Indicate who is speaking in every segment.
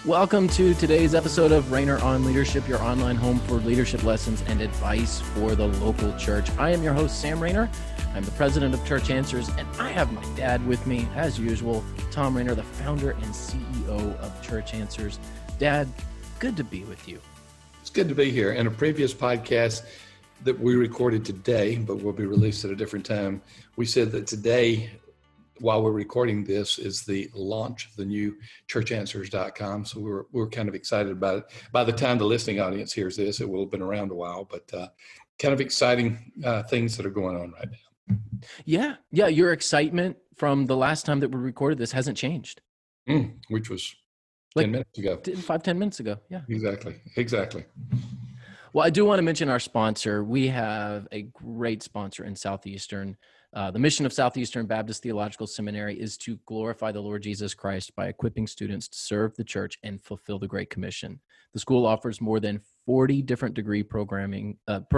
Speaker 1: Welcome to today's episode of Rainer on Leadership, your online home for leadership lessons and advice for the local church. I am your host, Sam Rainer. I'm the president of Church Answers, and I have my dad with me, as usual, Tom Rainer, the founder and CEO of Church Answers. Dad, good to be with you.
Speaker 2: It's good to be here. In a previous podcast that we recorded today, but will be released at a different time, we said that today, while we're recording this, is the launch of the new churchanswers.com. So we're kind of excited about it. By the time the listening audience hears this, it will have been around a while, but kind of exciting things that are going on right now.
Speaker 1: Yeah. Your excitement from the last time that we recorded this hasn't changed.
Speaker 2: Which was
Speaker 1: like
Speaker 2: 10 minutes ago.
Speaker 1: 5-10 minutes ago. Yeah.
Speaker 2: Exactly.
Speaker 1: Well, I do want to mention our sponsor. We have a great sponsor in Southeastern. The mission of Southeastern Baptist Theological Seminary is to glorify the Lord Jesus Christ by equipping students to serve the church and fulfill the Great Commission. The school offers more than 40 different degree programs,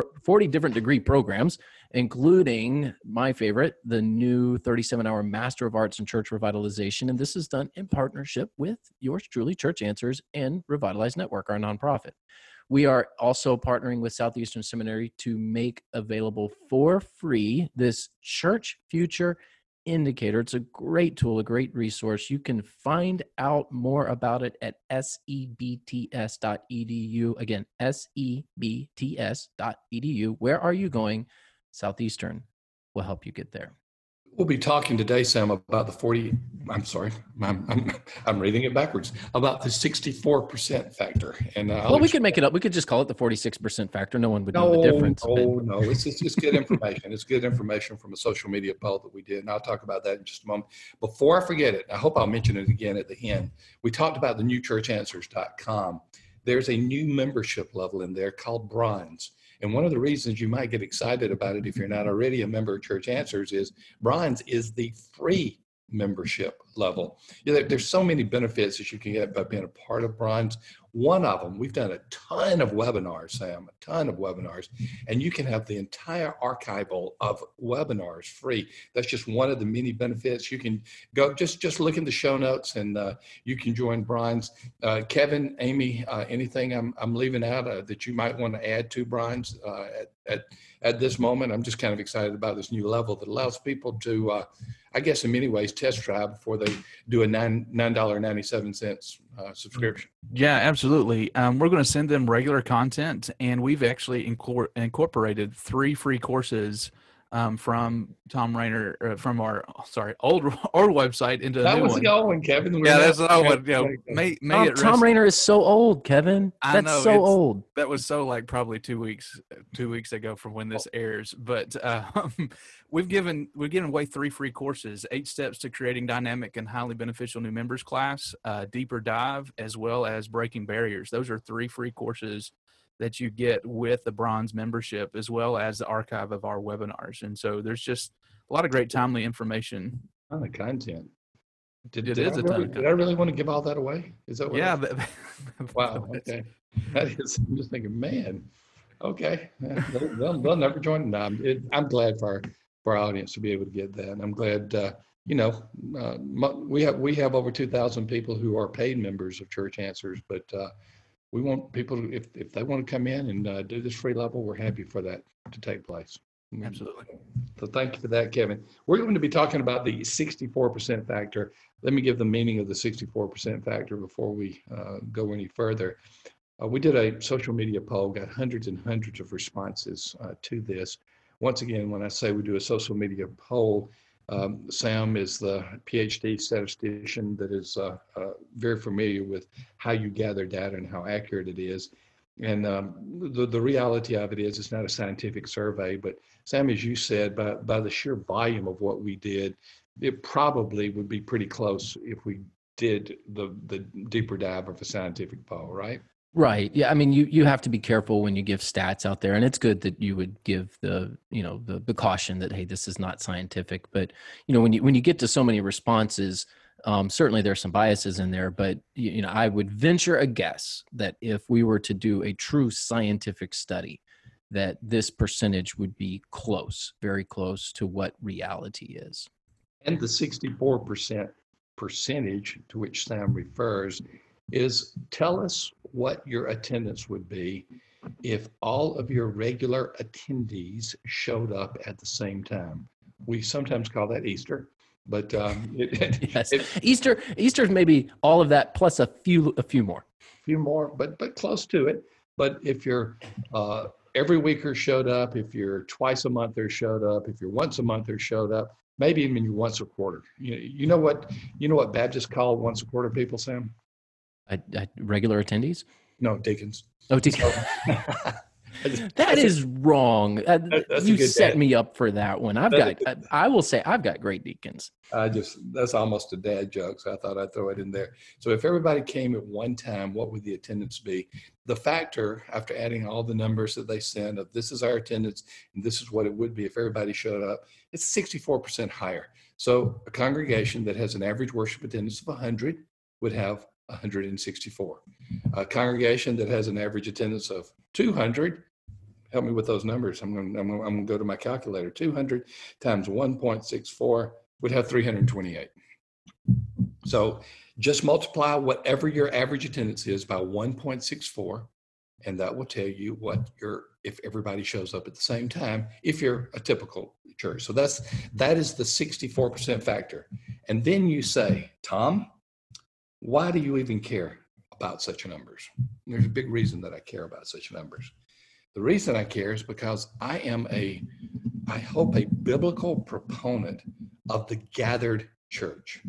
Speaker 1: including my favorite, the new 37-hour Master of Arts in Church Revitalization. And this is done in partnership with yours truly, Church Answers and Revitalize Network, our nonprofit. We are also partnering with Southeastern Seminary to make available for free this Church Future Indicator. It's a great tool, a great resource. You can find out more about it at sebts.edu. Again, sebts.edu. Where are you going? Southeastern will help you get there.
Speaker 2: We'll be talking today, Sam, about the I'm reading it backwards, about the 64% factor. And
Speaker 1: we could make it up. We could just call it the 46% factor. No one would know the difference.
Speaker 2: No, it's good information. It's good information from a social media poll that we did, and I'll talk about that in just a moment. Before I forget it, I hope I'll mention it again at the end. We talked about the new churchanswers.com. There's a new membership level in there called Bronze. And one of the reasons you might get excited about it if you're not already a member of Church Answers is Bronze is the free membership level. There's so many benefits that you can get by being a part of Bronze. One of them, we've done a ton of webinars, Sam, and you can have the entire archival of webinars free. That's just one of the many benefits. You can go, just look in the show notes and you can join Bronze. Kevin, Amy, anything I'm leaving out that you might want to add to Bronze at this moment? I'm just kind of excited about this new level that allows people to, I guess in many ways, test drive before they do a $9.97 subscription.
Speaker 3: Yeah, absolutely. We're going to send them regular content, and we've actually incorporated 3 free courses from Tom Rainer, from our old website into
Speaker 2: that
Speaker 3: a new
Speaker 2: was
Speaker 3: one.
Speaker 2: The old one, Kevin.
Speaker 3: That's the old one.
Speaker 1: Tom Rainer is so old, Kevin. That's so old.
Speaker 3: That was so probably 2 weeks ago from when this airs. But we've given away 3 free courses: 8 steps to creating dynamic and highly beneficial new members class, deeper dive, as well as breaking barriers. Those are 3 free courses that you get with the Bronze membership, as well as the archive of our webinars. And so there's just a lot of great timely information.
Speaker 2: On the content.
Speaker 3: Did I
Speaker 2: really want to give all that away? Is that what?
Speaker 3: Yeah.
Speaker 2: Wow. Okay. That is, I'm just thinking, man, okay. They'll never join. No, I'm glad for our audience to be able to get that. And I'm glad, we have over 2,000 people who are paid members of Church Answers, but we want people, if they want to come in and do this free level, we're happy for that to take place.
Speaker 3: Absolutely.
Speaker 2: So thank you for that, Kevin. We're going to be talking about the 64% factor. Let me give the meaning of the 64% factor before we go any further. We did a social media poll, got hundreds and hundreds of responses to this. Once again, when I say we do a social media poll, Sam is the PhD statistician that is very familiar with how you gather data and how accurate it is. And the reality of it is it's not a scientific survey, but Sam, as you said, by the sheer volume of what we did, it probably would be pretty close if we did the deeper dive of a scientific poll, right?
Speaker 1: Right. Yeah. I mean, you have to be careful when you give stats out there, and it's good that you would give the caution that, hey, this is not scientific. But, when you get to so many responses, certainly there's some biases in there, but, I would venture a guess that if we were to do a true scientific study, that this percentage would be close, very close to what reality is.
Speaker 2: And the 64% percentage to which Sam refers is tell us what your attendance would be if all of your regular attendees showed up at the same time. We sometimes call that Easter, but
Speaker 1: yes, Easter's maybe all of that plus a few more.
Speaker 2: But close to it. But if you're every weeker showed up, if you're twice a monther showed up, if you're once a monther showed up, maybe even you're once a quarter. You know what Baptists call once a quarter people, Sam?
Speaker 1: Regular attendees?
Speaker 2: No, deacons.
Speaker 1: Oh, deacons. That is wrong. You set me up for that one. I will say I've got great deacons.
Speaker 2: That's almost a dad joke, so I thought I'd throw it in there. So if everybody came at one time, what would the attendance be? The factor, after adding all the numbers that they sent of this is our attendance and this is what it would be if everybody showed up, it's 64% higher. So a congregation that has an average worship attendance of 100 would have 164. A congregation that has an average attendance of 200, help me with those numbers. I'm going to go to my calculator. 200 times 1.64 would have 328. So just multiply whatever your average attendance is by 1.64, and that will tell you what if everybody shows up at the same time, if you're a typical church. So that is the 64% factor. And then you say, Tom, why do you even care about such numbers? There's a big reason that I care about such numbers. The reason I care is because I am I hope a biblical proponent of the gathered church.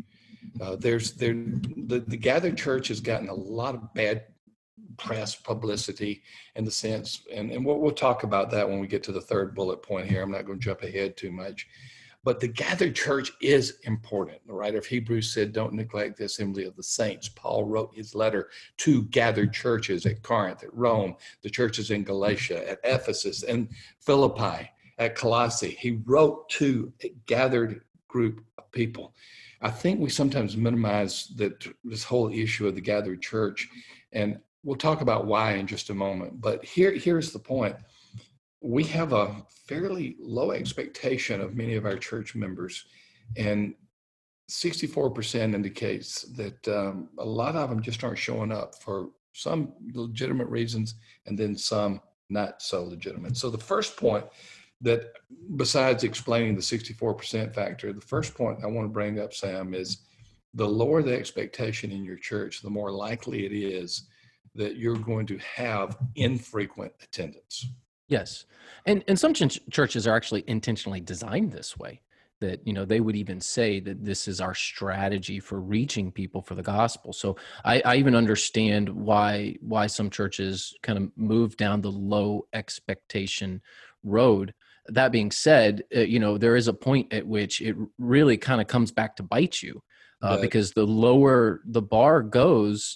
Speaker 2: The gathered church has gotten a lot of bad press publicity in the sense, and we'll talk about that when we get to the third bullet point here. I'm not going to jump ahead too much. But the gathered church is important. The writer of Hebrews said, don't neglect the assembly of the saints. Paul wrote his letter to gathered churches at Corinth, at Rome, the churches in Galatia, at Ephesus, and Philippi, at Colossae. He wrote to a gathered group of people. I think we sometimes minimize this whole issue of the gathered church, and we'll talk about why in just a moment. But here's the point. We have a fairly low expectation of many of our church members, and 64% indicates that a lot of them just aren't showing up for some legitimate reasons and then some not so legitimate. So the first point that, besides explaining the 64% factor, the first point I want to bring up, Sam, is the lower the expectation in your church, the more likely it is that you're going to have infrequent attendance.
Speaker 1: Yes. And some churches are actually intentionally designed this way, that, they would even say that this is our strategy for reaching people for the gospel. So I even understand why some churches kind of move down the low expectation road. That being said, there is a point at which it really kind of comes back to bite you because the lower the bar goes,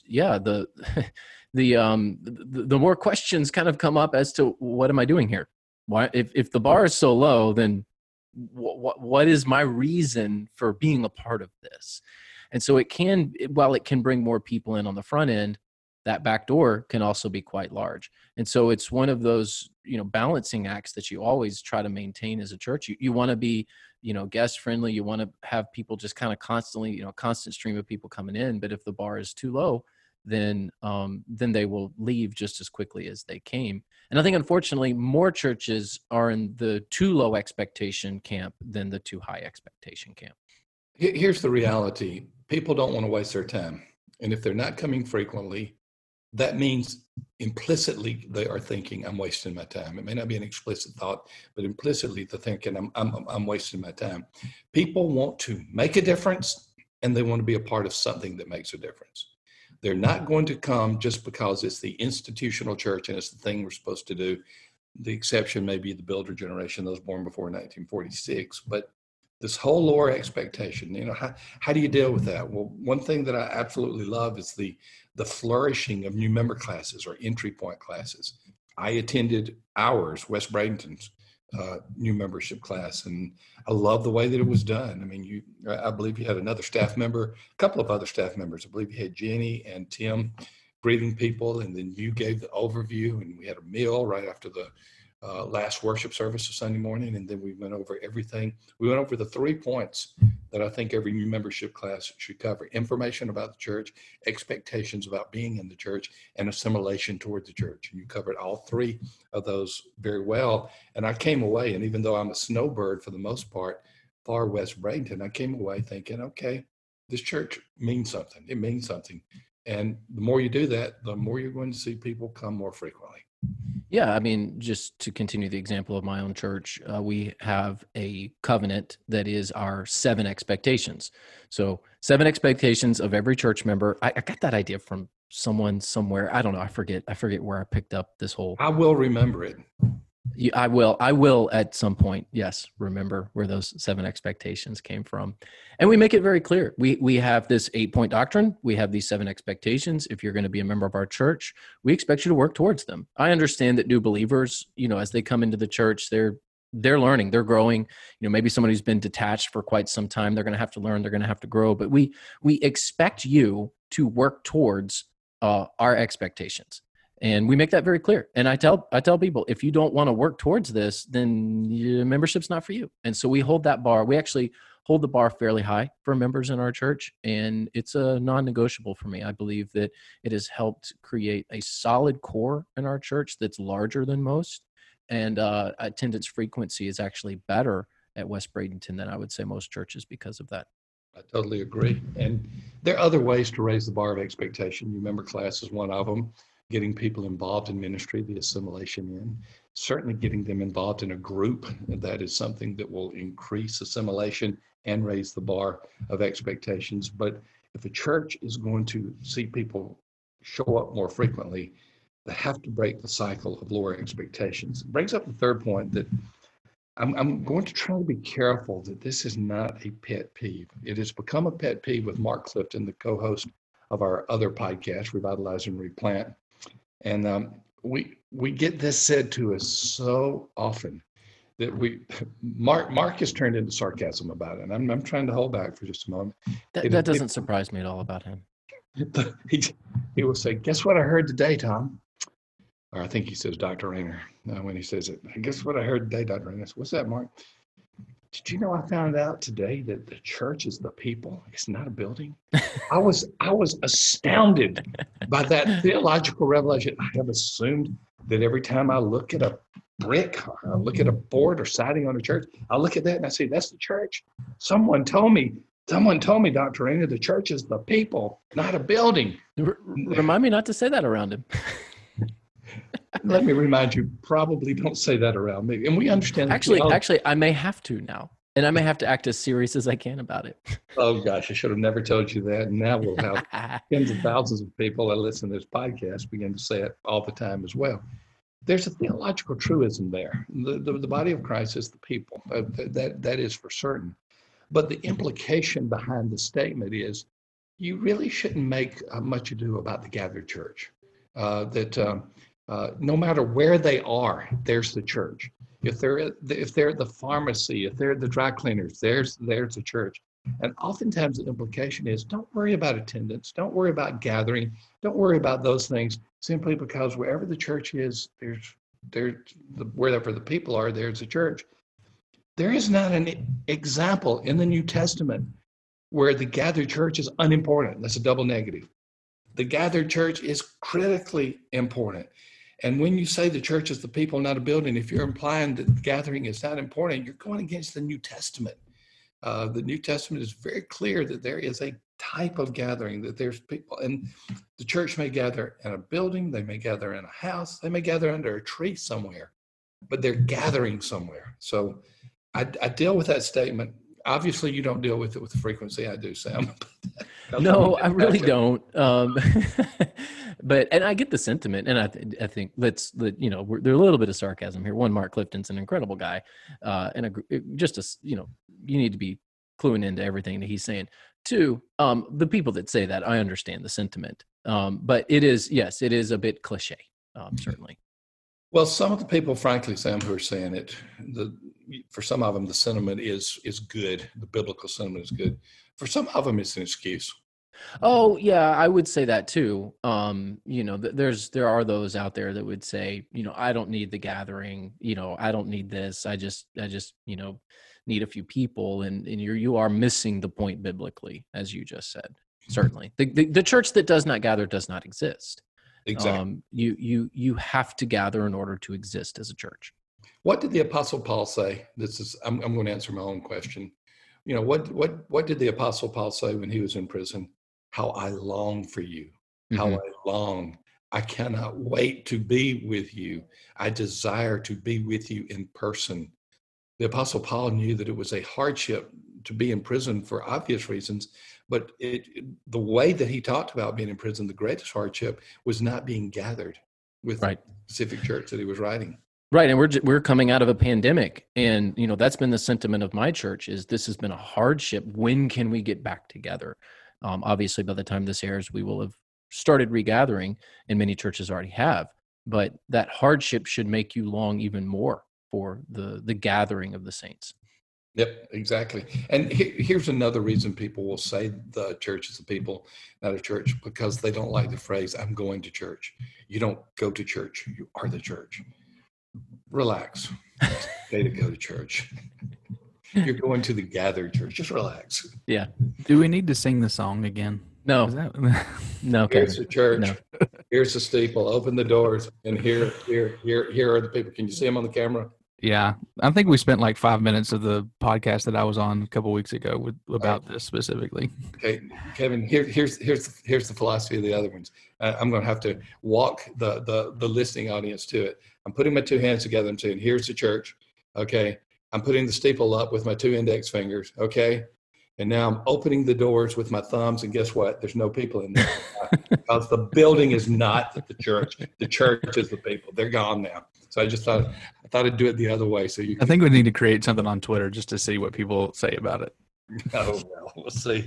Speaker 1: the more questions kind of come up as to what am I doing here? Why, if the bar is so low, then what is my reason for being a part of this? And so while it can bring more people in on the front end, that back door can also be quite large. And so it's one of those, balancing acts that you always try to maintain as a church. You want to be, guest friendly. You want to have people just kind of constantly, constant stream of people coming in. But if the bar is too low, then they will leave just as quickly as they came. And I think, unfortunately, more churches are in the too low expectation camp than the too high expectation camp.
Speaker 2: Here's the reality. People don't want to waste their time. And if they're not coming frequently, that means implicitly they are thinking, I'm wasting my time. It may not be an explicit thought, but implicitly they're thinking, I'm wasting my time. People want to make a difference, and they want to be a part of something that makes a difference. They're not going to come just because it's the institutional church and it's the thing we're supposed to do. The exception may be the builder generation, those born before 1946. But this whole lower expectation, how do you deal with that? Well, one thing that I absolutely love is the flourishing of new member classes or entry point classes. I attended ours, West Bradenton's new membership class, and I love the way that it was done. I mean, I believe you had another staff member, a couple of other staff members. I believe you had Jenny and Tim greeting people, and then you gave the overview, and we had a meal right after the last worship service of Sunday morning, and then we went over everything. We went over the 3 points that I think every new membership class should cover: information about the church, expectations about being in the church, and assimilation toward the church. And you covered all three of those very well. And I came away, and even though I'm a snowbird for the most part, far West Bradenton, I came away thinking, okay, this church means something. It means something. And the more you do that, the more you're going to see people come more frequently.
Speaker 1: Yeah, I mean, just to continue the example of my own church, we have a covenant that is our 7 expectations. So 7 expectations of every church member. I got that idea from someone somewhere. I don't know. I forget where I picked up this whole.
Speaker 2: I will remember it.
Speaker 1: I will at some point. Yes, remember where those 7 expectations came from, and we make it very clear. We have this 8-point doctrine. We have these 7 expectations. If you're going to be a member of our church, we expect you to work towards them. I understand that new believers, as they come into the church, they're learning, they're growing. Maybe somebody who's been detached for quite some time, they're going to have to learn, they're going to have to grow. But we expect you to work towards our expectations. And we make that very clear. And I tell people, if you don't want to work towards this, then your membership's not for you. And so we hold that bar. We actually hold the bar fairly high for members in our church. And it's a non-negotiable for me. I believe that it has helped create a solid core in our church that's larger than most. And attendance frequency is actually better at West Bradenton than I would say most churches because of that.
Speaker 2: I totally agree. And there are other ways to raise the bar of expectation. New member class is one of them. Getting people involved in ministry, the assimilation in, certainly getting them involved in a group. And that is something that will increase assimilation and raise the bar of expectations. But if a church is going to see people show up more frequently, they have to break the cycle of lower expectations. It brings up the third point that I'm going to try to be careful that this is not a pet peeve. It has become a pet peeve with Mark Clifton, the co-host of our other podcast, Revitalize and Replant. And we get this said to us so often that Mark has turned into sarcasm about it. And I'm trying to hold back for just a moment.
Speaker 1: That doesn't surprise me at all about him.
Speaker 2: He will say, "Guess what I heard today, Tom?" Or I think he says, Dr. Rayner, when he says it. "Guess what I heard today, Dr. Rayner?" "What's that, Mark?" "Did you know I found out today that the church is the people? It's not a building." I was astounded by that theological revelation. I have assumed that every time I look at a brick, or I look at a board or siding on a church, I look at that and I say, "That's the church." Someone told me, Dr. Rayner, the church is the people, not a building.
Speaker 1: Remind me not to say that around him.
Speaker 2: Let me remind you, probably don't say that around me. And we understand.
Speaker 1: Actually, I may have to now. And I may have to act as serious as I can about it.
Speaker 2: Oh, gosh, I should have never told you that. And now we'll have tens of thousands of people that listen to this podcast begin to say it all the time as well. There's a theological truism there. The body of Christ is the people. That is for certain. But the implication behind the statement is you really shouldn't make much ado about the gathered church. No matter where they are, there's the church. If they're at the pharmacy, if they're at the dry cleaners, there's the church. And oftentimes the implication is, don't worry about attendance, don't worry about gathering, don't worry about those things, simply because wherever the church is, wherever the people are, there's a church. There is not an example in the New Testament where the gathered church is unimportant. That's a double negative. The gathered church is critically important. And when you say the church is the people, not a building, if you're implying that gathering is not important, you're going against the New Testament. The New Testament is very clear that there is a type of gathering, that there's people, and the church may gather in a building, they may gather in a house, they may gather under a tree somewhere, but they're gathering somewhere. So I deal with that statement. Obviously, you don't deal with it with the frequency I do, Sam.
Speaker 1: No, I really don't. But I get the sentiment, and I think there's a little bit of sarcasm here. One, Mark Clifton's an incredible guy, and you need to be cluing into everything that he's saying. Two, the people that say that, I understand the sentiment, but it is a bit cliche, certainly.
Speaker 2: Well, some of the people, frankly, Sam, who are saying it, for some of them, the sentiment is good. The biblical sentiment is good. For some of them, it's an excuse.
Speaker 1: Oh, yeah, I would say that too. There are those out there that would say, I don't need the gathering. I don't need this. I just need a few people, and you are missing the point biblically, as you just said. Certainly, the church that does not gather does not exist.
Speaker 2: Exactly.
Speaker 1: You have to gather in order to exist as a church.
Speaker 2: What did the Apostle Paul say? I'm going to answer my own question. What did the Apostle Paul say when he was in prison? How I long for you. How I long. I cannot wait to be with you. I desire to be with you in person. The Apostle Paul knew that it was a hardship to be in prison for obvious reasons, but the way that he talked about being in prison, the greatest hardship was not being gathered with the specific church that he was writing.
Speaker 1: Right, and we're coming out of a pandemic, and that's been the sentiment of my church, is this has been a hardship. When can we get back together? Obviously, by the time this airs, we will have started regathering, and many churches already have. But that hardship should make you long even more for the gathering of the saints.
Speaker 2: Yep, exactly. And here's another reason people will say the church is a people, not a church, because they don't like the phrase, I'm going to church. You don't go to church. You are the church. Relax. It's okay to go to church. You're going to the gathered church. Just relax.
Speaker 1: Yeah.
Speaker 3: Do we need to sing the song again?
Speaker 1: No. No.
Speaker 2: Here's the church.
Speaker 1: No.
Speaker 2: Here's the steeple. Open the doors. And here are the people. Can you see them on the camera?
Speaker 3: Yeah. I think we spent like 5 minutes of the podcast that I was on a couple of weeks ago about this specifically.
Speaker 2: Okay, Kevin, here's the philosophy of the other ones. I'm going to have to walk the listening audience to it. I'm putting my two hands together and saying, here's the church. Okay. I'm putting the steeple up with my two index fingers. Okay. And now I'm opening the doors with my thumbs, and guess what? There's no people in there because the building is not the church. The church is the people. They're gone now. So I just thought I'd do it the other way. So
Speaker 3: I think we need to create something on Twitter just to see what people say about it.
Speaker 2: Oh, well, we'll see.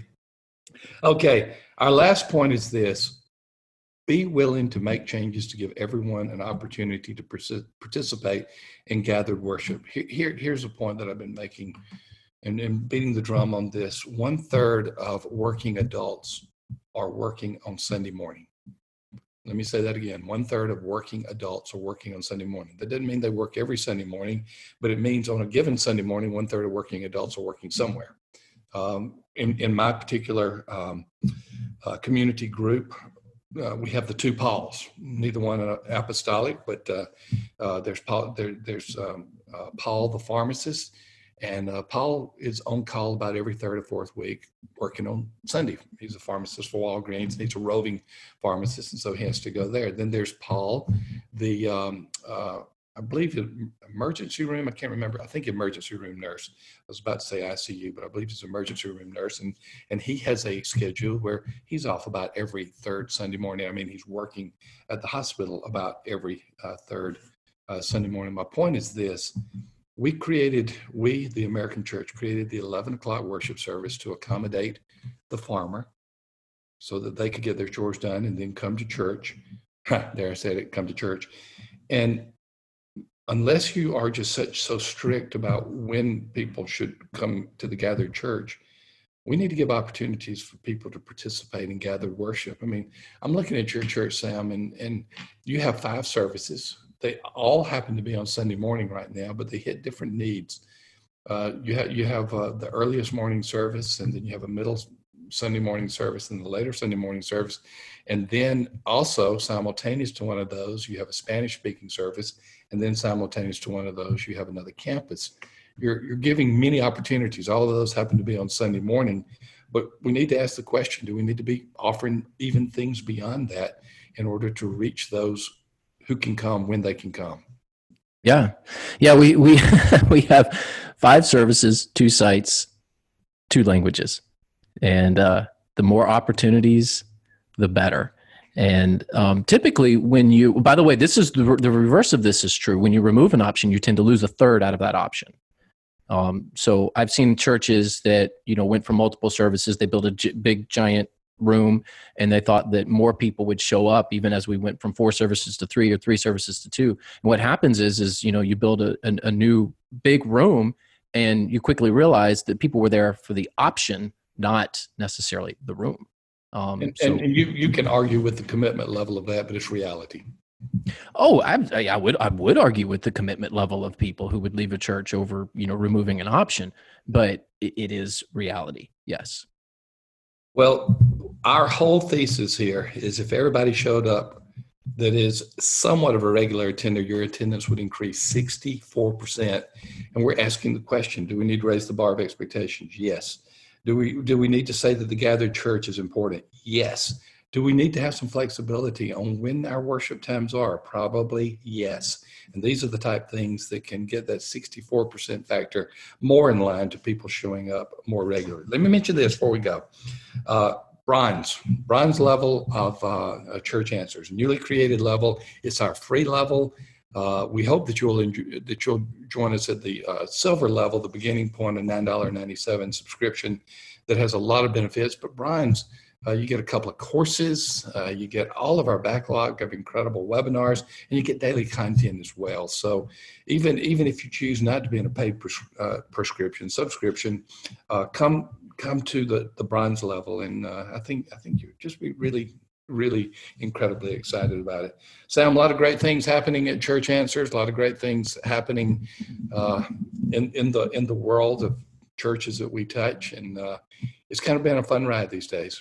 Speaker 2: Okay. Our last point is this. Be willing to make changes to give everyone an opportunity to participate in gathered worship. Here's a point that I've been making and beating the drum on this. 1/3 of working adults are working on Sunday morning. Let me say that again. 1/3 of working adults are working on Sunday morning. That doesn't mean they work every Sunday morning, but it means on a given Sunday morning, 1/3 of working adults are working somewhere. In my particular community group, we have the two Pauls. Neither one apostolic, but there's Paul. There's Paul, the pharmacist, and Paul is on call about every third or fourth week, working on Sunday. He's a pharmacist for Walgreens, and he's a roving pharmacist, and so he has to go there. Then there's Paul, the I believe emergency room. I can't remember. I think emergency room nurse. I was about to say ICU, but I believe he's emergency room nurse, and he has a schedule where he's off about every third Sunday morning. I mean, he's working at the hospital about every third Sunday morning. My point is this. We, the American Church, created the 11 o'clock worship service to accommodate the farmer so that they could get their chores done and then come to church. There, I said it, come to church. And unless you are just so strict about when people should come to the gathered church, we need to give opportunities for people to participate in gathered worship. I mean, I'm looking at your church, Sam, and you have 5 services. They all happen to be on Sunday morning right now, but they hit different needs. You have the earliest morning service, and then you have a middle Sunday morning service and the later Sunday morning service. And then also simultaneous to one of those, you have a Spanish-speaking service, and then simultaneous to one of those, you have another campus. You're giving many opportunities. All of those happen to be on Sunday morning, but we need to ask the question, do we need to be offering even things beyond that in order to reach those who can come when they can come?
Speaker 1: Yeah. We we have 5 services, 2 sites, 2 languages, and the more opportunities, the better. And typically, by the way, this is the reverse of this is true. When you remove an option, you tend to lose a third out of that option. So I've seen churches that went from multiple services. They built a big giant room, and they thought that more people would show up even as we went from 4 services to 3 or 3 services to 2. And what happens is you build a new big room, and you quickly realize that people were there for the option, not necessarily the room.
Speaker 2: And you can argue with the commitment level of that, but it's reality.
Speaker 1: Oh, I would argue with the commitment level of people who would leave a church over, removing an option, but it is reality. Yes.
Speaker 2: Well, our whole thesis here is if everybody showed up that is somewhat of a regular attender, your attendance would increase 64%. And we're asking the question, do we need to raise the bar of expectations? Yes. Do we need to say that the gathered church is important? Yes. Do we need to have some flexibility on when our worship times are? Probably yes. And these are the type things that can get that 64% factor more in line to people showing up more regularly. Let me mention this before we go. Bronze level of Church Answers, newly created level. It's our free level. We hope that you'll join us at the silver level, the beginning point of $9.97 subscription that has a lot of benefits. But bronze, you get a couple of courses, you get all of our backlog of incredible webinars, and you get daily content as well. So even if you choose not to be in a paid subscription, come to the bronze level, and I think you'll just be really, really incredibly excited about it. Sam, a lot of great things happening at Church Answers, a lot of great things happening in the world of churches that we touch, and it's kind of been a fun ride these days.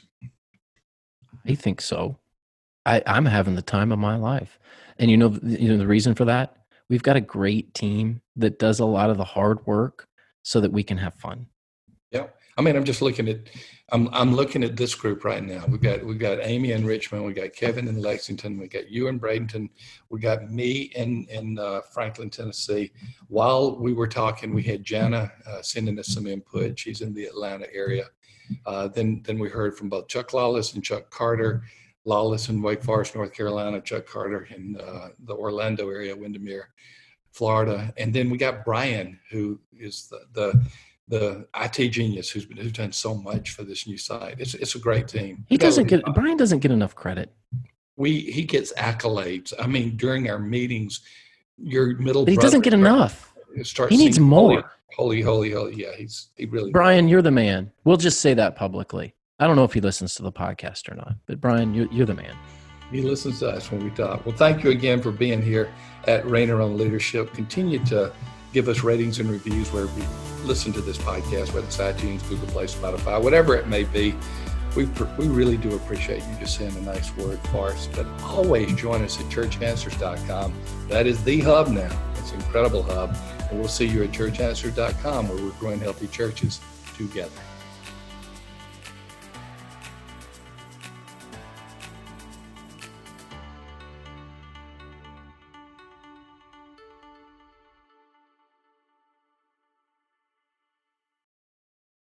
Speaker 1: I think so. I'm having the time of my life. And the reason for that? We've got a great team that does a lot of the hard work so that we can have fun.
Speaker 2: Yeah. I mean, I'm just looking at, I'm looking at this group right now. We've got Amy in Richmond. We got Kevin in Lexington. We got you in Bradenton. We got me in Franklin, Tennessee. While we were talking, we had Jana sending us some input. She's in the Atlanta area. Then we heard from both Chuck Lawless and Chuck Carter. Lawless in Wake Forest, North Carolina. Chuck Carter in the Orlando area, Windermere, Florida. And then we got Brian, who is the IT genius who's done so much for this new site. It's a great team.
Speaker 1: Brian doesn't get enough credit.
Speaker 2: He gets accolades. I mean, during our meetings, your middle
Speaker 1: but he doesn't get enough. He needs more.
Speaker 2: Holy. Yeah, he really.
Speaker 1: Brian, you're the man. We'll just say that publicly. I don't know if he listens to the podcast or not, but Brian, you're the man.
Speaker 2: He listens to us when we talk. Well, thank you again for being here at Rainer on Leadership. Continue to give us ratings and reviews wherever you listen to this podcast, whether it's iTunes, Google Play, Spotify, whatever it may be. We really do appreciate you just saying a nice word for us. But always join us at churchanswers.com. That is the hub now. It's an incredible hub. And we'll see you at churchanswers.com, where we're growing healthy churches together.